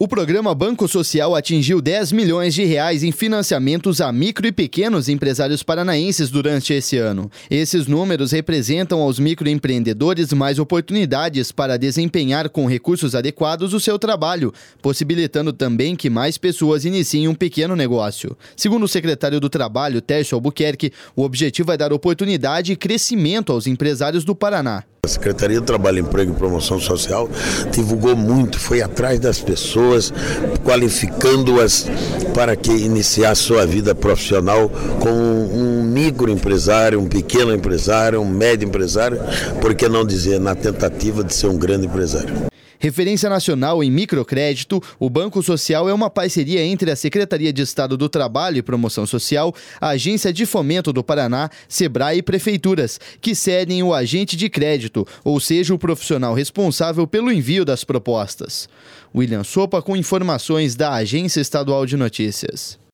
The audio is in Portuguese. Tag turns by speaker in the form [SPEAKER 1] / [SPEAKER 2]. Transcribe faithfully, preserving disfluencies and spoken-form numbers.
[SPEAKER 1] O programa Banco Social atingiu dez milhões de reais em financiamentos a micro e pequenos empresários paranaenses durante esse ano. Esses números representam aos microempreendedores mais oportunidades para desempenhar com recursos adequados o seu trabalho, possibilitando também que mais pessoas iniciem um pequeno negócio. Segundo o secretário do Trabalho, Tércio Albuquerque, o objetivo é dar oportunidade e crescimento aos empresários do Paraná.
[SPEAKER 2] A Secretaria do Trabalho, Emprego e Promoção Social divulgou muito, foi atrás das pessoas, qualificando-as para que iniciasse sua vida profissional com um microempresário, um pequeno empresário, um médio empresário, por que não dizer, na tentativa de ser um grande empresário.
[SPEAKER 1] Referência nacional em microcrédito, o Banco Social é uma parceria entre a Secretaria de Estado do Trabalho e Promoção Social, a Agência de Fomento do Paraná, Sebrae e prefeituras, que cedem o agente de crédito, ou seja, o profissional responsável pelo envio das propostas. William Sopa com informações da Agência Estadual de Notícias.